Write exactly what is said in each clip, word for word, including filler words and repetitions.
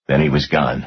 Then he was gone.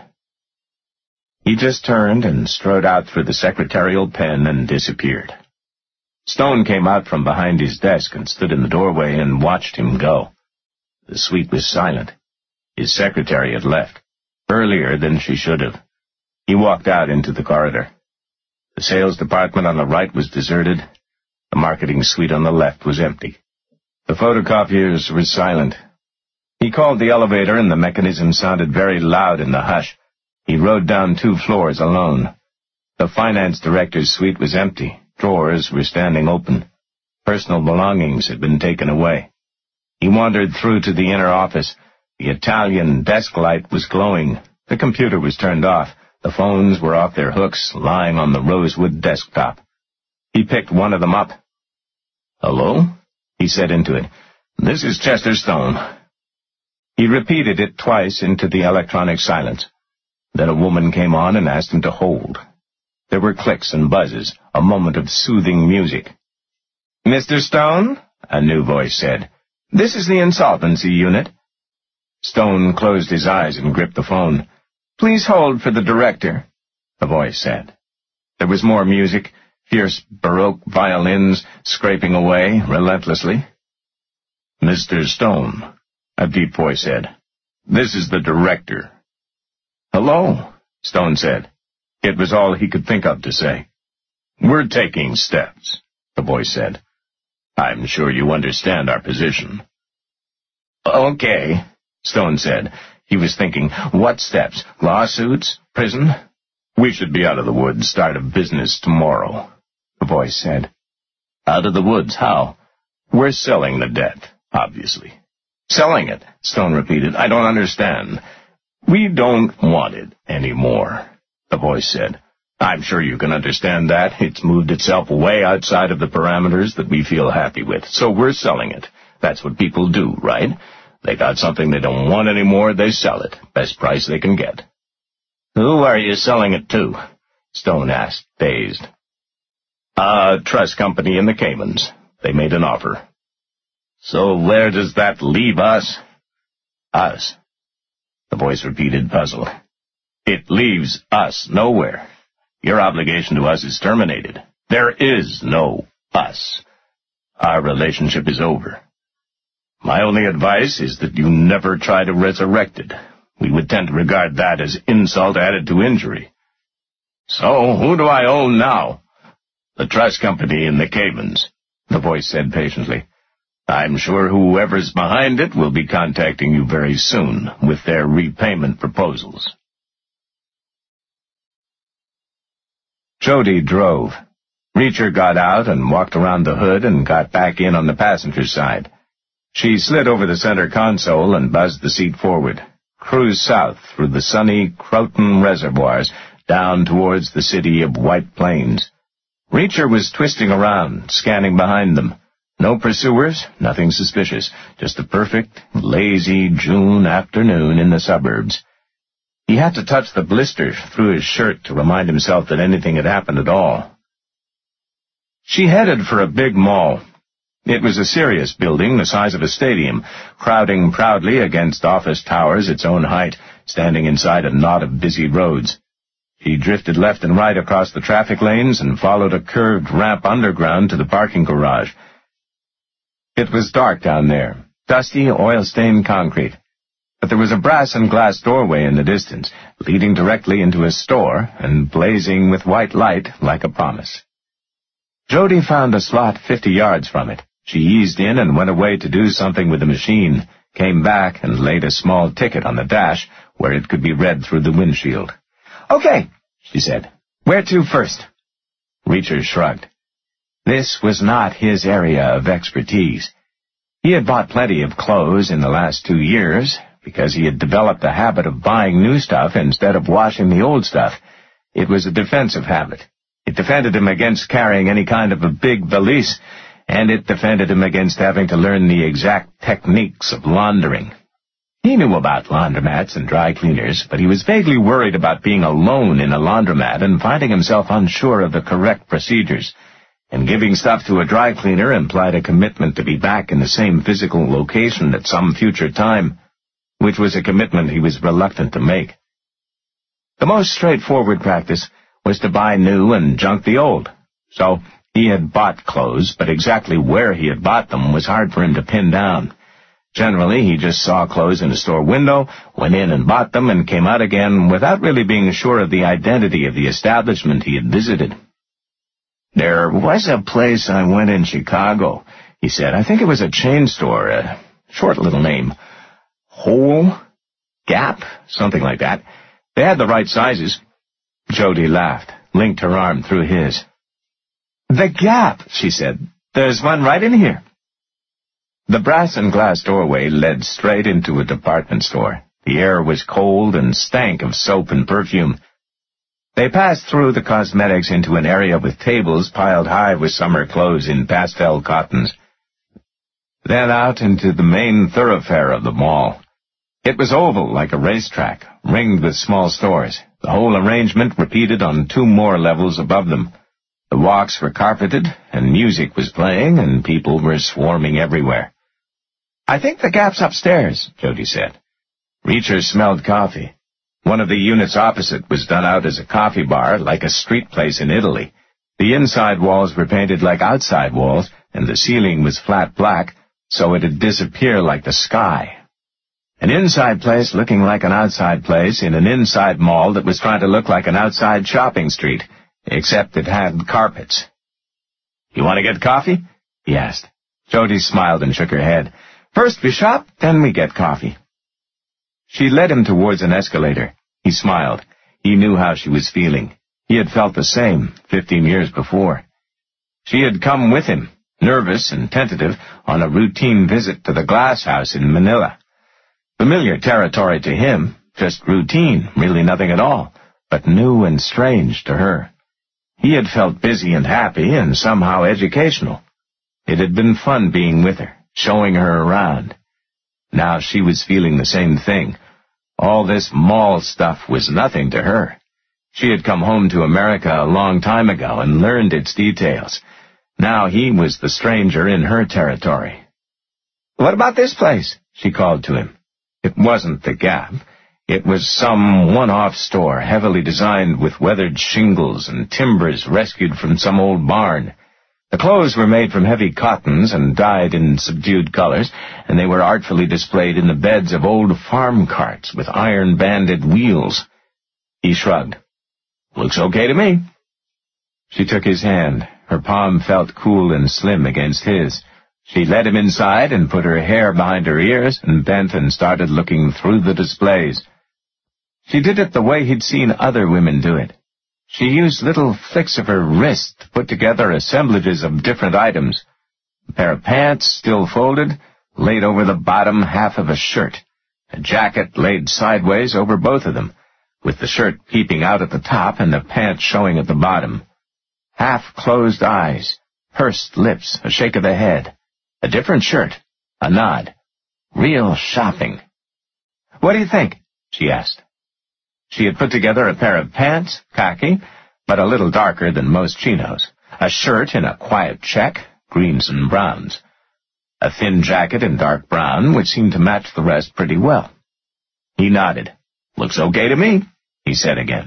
He just turned and strode out through the secretarial pen and disappeared. Stone came out from behind his desk and stood in the doorway and watched him go. The suite was silent. His secretary had left, earlier than she should have. He walked out into the corridor. The sales department on the right was deserted. The marketing suite on the left was empty. The photocopiers were silent. He called the elevator, and the mechanism sounded very loud in the hush. He rode down two floors alone. The finance director's suite was empty. Drawers were standing open. Personal belongings had been taken away. He wandered through to the inner office. The Italian desk light was glowing. The computer was turned off. The phones were off their hooks, lying on the rosewood desktop. He picked one of them up. "Hello?" he said into it. "This is Chester Stone." He repeated it twice into the electronic silence. Then a woman came on and asked him to hold. There were clicks and buzzes, a moment of soothing music. "Mister Stone," a new voice said, "this is the insolvency unit." Stone closed his eyes and gripped the phone. "Please hold for the director," the voice said. There was more music, fierce Baroque violins scraping away relentlessly. "Mister Stone," a deep voice said, "this is the director." "Hello," Stone said. It was all he could think of to say. "We're taking steps," the voice said. "I'm sure you understand our position." "Okay," Stone said. He was thinking, what steps? Lawsuits? Prison? "We should be out of the woods, start a business tomorrow," the voice said. "Out of the woods? How?" "We're selling the debt, obviously." "Selling it?" Stone repeated. "I don't understand." "We don't want it anymore," the voice said. "I'm sure you can understand that. It's moved itself way outside of the parameters that we feel happy with, so we're selling it. That's what people do, right? They got something they don't want anymore, they sell it. Best price they can get." "Who are you selling it to?" Stone asked, dazed. "A trust company in the Caymans. They made an offer." "So where does that leave us?" "Us," the voice repeated, puzzled. "It leaves us nowhere. Your obligation to us is terminated. There is no us. Our relationship is over. My only advice is that you never try to resurrect it. We would tend to regard that as insult added to injury." "So who do I owe now?" "The trust company in the Caymans," the voice said patiently. "I'm sure whoever's behind it will be contacting you very soon with their repayment proposals." Jody drove. Reacher got out and walked around the hood and got back in on the passenger side. She slid over the center console and buzzed the seat forward. Cruise south through the sunny Croton reservoirs, down towards the city of White Plains. Reacher was twisting around, scanning behind them. No pursuers, nothing suspicious, just a perfect, lazy June afternoon in the suburbs. He had to touch the blister through his shirt to remind himself that anything had happened at all. She headed for a big mall. It was a serious building the size of a stadium, crowding proudly against office towers its own height, standing inside a knot of busy roads. He drifted left and right across the traffic lanes and followed a curved ramp underground to the parking garage. It was dark down there, dusty, oil-stained concrete. But there was a brass and glass doorway in the distance, leading directly into a store and blazing with white light like a promise. Jody found a slot fifty yards from it. She eased in and went away to do something with the machine, came back and laid a small ticket on the dash where it could be read through the windshield. "Okay," she said. "Where to first?" Reacher shrugged. This was not his area of expertise. He had bought plenty of clothes in the last two years because he had developed a habit of buying new stuff instead of washing the old stuff. It was a defensive habit. It defended him against carrying any kind of a big valise, and it defended him against having to learn the exact techniques of laundering. He knew about laundromats and dry cleaners, but he was vaguely worried about being alone in a laundromat and finding himself unsure of the correct procedures. And giving stuff to a dry cleaner implied a commitment to be back in the same physical location at some future time. which was a commitment he was reluctant to make. The most straightforward practice was to buy new and junk the old. So he had bought clothes, but exactly where he had bought them was hard for him to pin down. Generally, he just saw clothes in a store window, went in and bought them, and came out again without really being sure of the identity of the establishment he had visited. "There was a place I went in Chicago," he said. "I think it was a chain store, a short little name. Whole? Gap? Something like that. They had the right sizes." Jody laughed, linked her arm through his. "The Gap," she said. "There's one right in here." The brass and glass doorway led straight into a department store. The air was cold and stank of soap and perfume. They passed through the cosmetics into an area with tables piled high with summer clothes in pastel cottons. Then out into the main thoroughfare of the mall. It was oval like a racetrack, ringed with small stores, the whole arrangement repeated on two more levels above them. The walks were carpeted, and music was playing, and people were swarming everywhere. "I think the Gap's upstairs," Jody said. Reacher smelled coffee. One of the units opposite was done out as a coffee bar, like a street place in Italy. The inside walls were painted like outside walls, and the ceiling was flat black, so it'd disappear like the sky. An inside place looking like an outside place in an inside mall that was trying to look like an outside shopping street, except it had carpets. "You want to get coffee?" he asked. Jody smiled and shook her head. "First we shop, then we get coffee." She led him towards an escalator. He smiled. He knew how she was feeling. He had felt the same fifteen years before. She had come with him, nervous and tentative, on a routine visit to the glass house in Manila. Familiar territory to him, just routine, really nothing at all, but new and strange to her. He had felt busy and happy and somehow educational. It had been fun being with her, showing her around. Now she was feeling the same thing. All this mall stuff was nothing to her. She had come home to America a long time ago and learned its details. Now he was the stranger in her territory. "What about this place?" she called to him. It wasn't the Gap. It was some one-off store, heavily designed with weathered shingles and timbers rescued from some old barn. The clothes were made from heavy cottons and dyed in subdued colors, and they were artfully displayed in the beds of old farm carts with iron-banded wheels. He shrugged. "Looks okay to me." She took his hand. Her palm felt cool and slim against his. She led him inside and put her hair behind her ears and bent and started looking through the displays. She did it the way he'd seen other women do it. She used little flicks of her wrist to put together assemblages of different items. A pair of pants, still folded, laid over the bottom half of a shirt. A jacket laid sideways over both of them, with the shirt peeping out at the top and the pants showing at the bottom. Half-closed eyes, pursed lips, a shake of the head. A different shirt, a nod. Real shopping. "What do you think?" she asked. She had put together a pair of pants, khaki, but a little darker than most chinos, a shirt in a quiet check, greens and browns, a thin jacket in dark brown, which seemed to match the rest pretty well. He nodded. "Looks okay to me," he said again.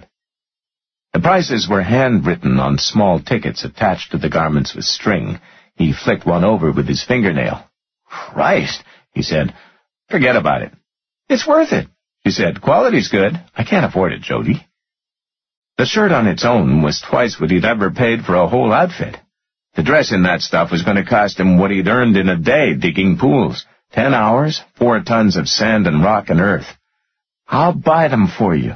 The prices were handwritten on small tickets attached to the garments with string. He flicked one over with his fingernail. "Christ," he said. "Forget about it." "It's worth it," she said. "Quality's good. I can't afford it, Jody." The shirt on its own was twice what he'd ever paid for a whole outfit. The dress in that stuff was going to cost him what he'd earned in a day digging pools. Ten hours, four tons of sand and rock and earth. "I'll buy them for you."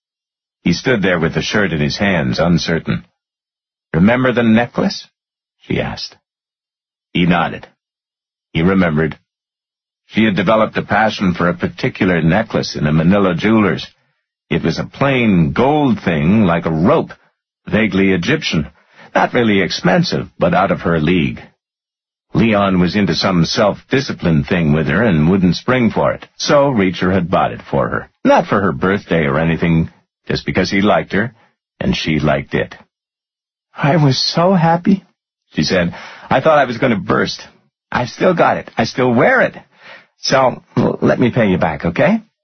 He stood there with the shirt in his hands, uncertain. "Remember the necklace?" she asked. He nodded. He remembered. She had developed a passion for a particular necklace in a Manila jeweler's. It was a plain gold thing like a rope, vaguely Egyptian, not really expensive, but out of her league. Leon was into some self-discipline thing with her and wouldn't spring for it, so Reacher had bought it for her. Not for her birthday or anything, just because he liked her, and she liked it. "I was so happy," she said. "I thought I was going to burst. I've still got it. I still wear it. So, let me pay you back, okay?"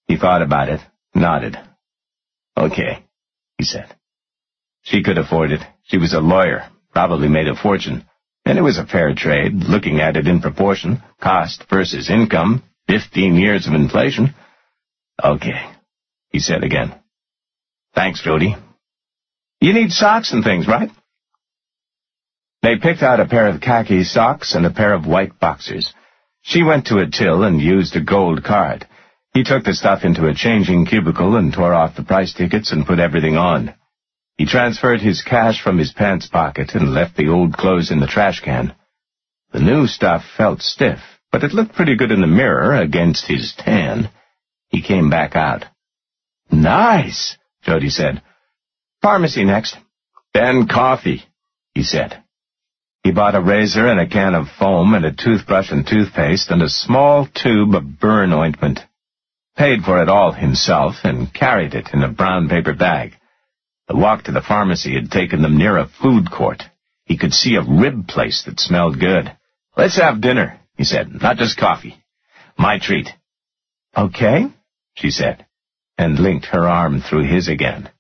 He thought about it, nodded. Okay, he said. She could afford it. She was a lawyer, probably made a fortune. And it was a fair trade, looking at it in proportion, cost versus income, fifteen years of inflation. Okay, he said again. Thanks, Jody. You need socks and things, right? They picked out a pair of khaki socks and a pair of white boxers. She went to a till and used a gold card. He took the stuff into a changing cubicle and tore off the price tickets and put everything on. He transferred his cash from his pants pocket and left the old clothes in the trash can. The new stuff felt stiff, but it looked pretty good in the mirror against his tan. He came back out. Nice, Jody said. Pharmacy next. Then coffee, he said. He bought a razor and a can of foam and a toothbrush and toothpaste and a small tube of burn ointment. Paid for it all himself and carried it in a brown paper bag. The walk to the pharmacy had taken them near a food court. He could see a rib place that smelled good. Let's have dinner, he said, not just coffee. My treat. Okay, she said, and linked her arm through his again.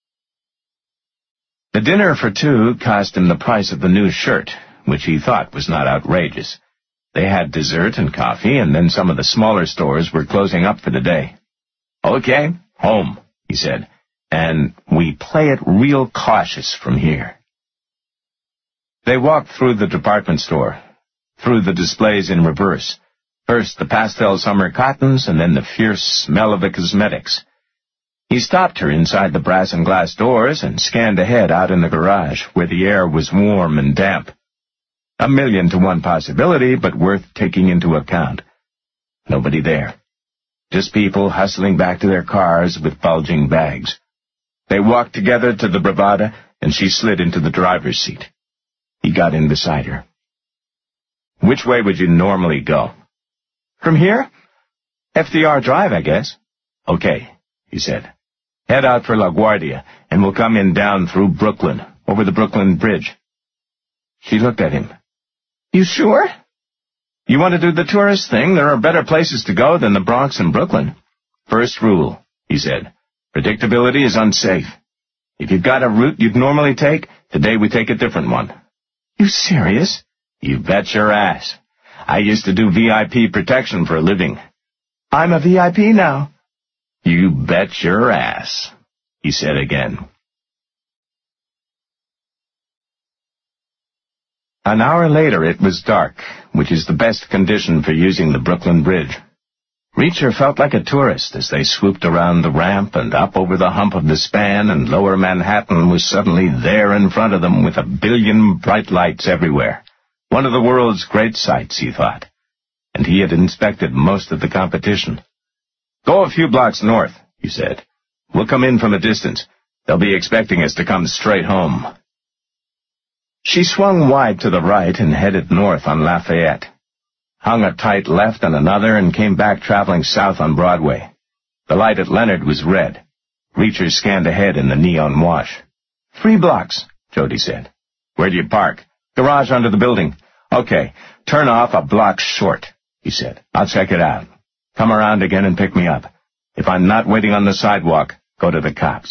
The dinner for two cost him the price of the new shirt, which he thought was not outrageous. They had dessert and coffee, and then some of the smaller stores were closing up for the day. Okay, home, he said, and we play it real cautious from here. They walked through the department store, through the displays in reverse. First the pastel summer cottons, and then the fierce smell of the cosmetics. He stopped her inside the brass and glass doors and scanned ahead out in the garage, where the air was warm and damp. A million to one possibility, but worth taking into account. Nobody there. Just people hustling back to their cars with bulging bags. They walked together to the Bravada, and she slid into the driver's seat. He got in beside her. Which way would you normally go? From here? F D R Drive, I guess. Okay, he said. Head out for LaGuardia, and we'll come in down through Brooklyn, over the Brooklyn Bridge. She looked at him. You sure? You want to do the tourist thing? There are better places to go than the Bronx and Brooklyn. First rule, he said. Predictability is unsafe. If you've got a route you'd normally take, today we take a different one. You serious? You bet your ass. I used to do V I P protection for a living. I'm a V I P now. You bet your ass, he said again. An hour later it was dark, which is the best condition for using the Brooklyn Bridge. Reacher felt like a tourist as they swooped around the ramp and up over the hump of the span, and Lower Manhattan was suddenly there in front of them with a billion bright lights everywhere. One of the world's great sights, he thought, and he had inspected most of the competition. Go a few blocks north, he said. We'll come in from a distance. They'll be expecting us to come straight home. She swung wide to the right and headed north on Lafayette, hung a tight left on another, and came back traveling south on Broadway. The light at Leonard was red. Reacher scanned ahead in the neon wash. Three blocks, Jody said. Where do you park? Garage under the building. Okay, turn off a block short, he said. I'll check it out. Come around again and pick me up. If I'm not waiting on the sidewalk, go to the cops.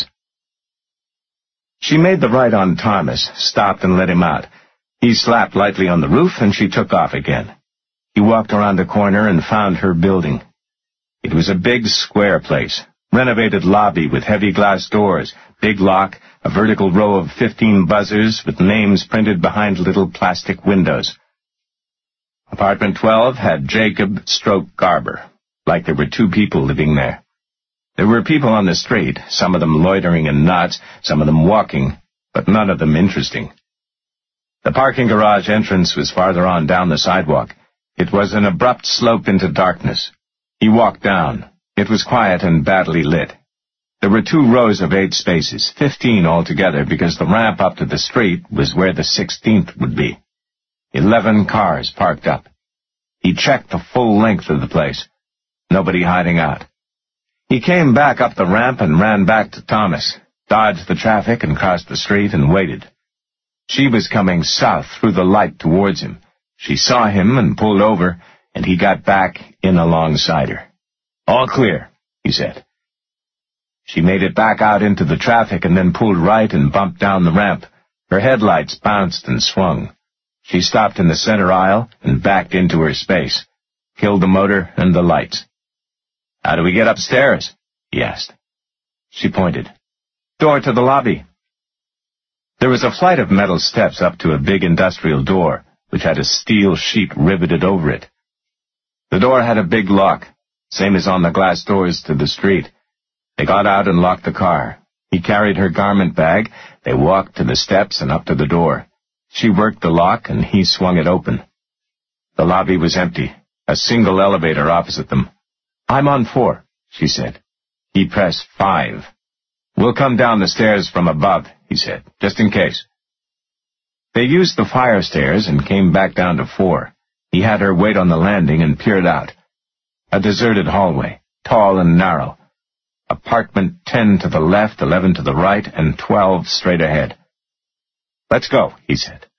She made the right on Thomas, stopped and let him out. He slapped lightly on the roof, and she took off again. He walked around a corner and found her building. It was a big square place, renovated lobby with heavy glass doors, big lock, a vertical row of fifteen buzzers with names printed behind little plastic windows. Apartment twelve had Jacob stroke Garber, like there were two people living there. There were people on the street, some of them loitering in knots, some of them walking, but none of them interesting. The parking garage entrance was farther on down the sidewalk. It was an abrupt slope into darkness. He walked down. It was quiet and badly lit. There were two rows of eight spaces, fifteen altogether, because the ramp up to the street was where the sixteenth would be. Eleven cars parked up. He checked the full length of the place. Nobody hiding out. He came back up the ramp and ran back to Thomas, dodged the traffic and crossed the street and waited. She was coming south through the light towards him. She saw him and pulled over, and he got back in alongside her. All clear, he said. She made it back out into the traffic and then pulled right and bumped down the ramp. Her headlights bounced and swung. She stopped in the center aisle and backed into her space, killed the motor and the lights. "How do we get upstairs?" he asked. She pointed. "Door to the lobby." There was a flight of metal steps up to a big industrial door, which had a steel sheet riveted over it. The door had a big lock, same as on the glass doors to the street. They got out and locked the car. He carried her garment bag. They walked to the steps and up to the door. She worked the lock, and he swung it open. The lobby was empty, a single elevator opposite them. "I'm on four," she said. He pressed five. "We'll come down the stairs from above," he said, "just in case." They used the fire stairs and came back down to four. He had her wait on the landing and peered out. A deserted hallway, tall and narrow. Apartment ten to the left, eleven to the right, and twelve straight ahead. "Let's go," he said.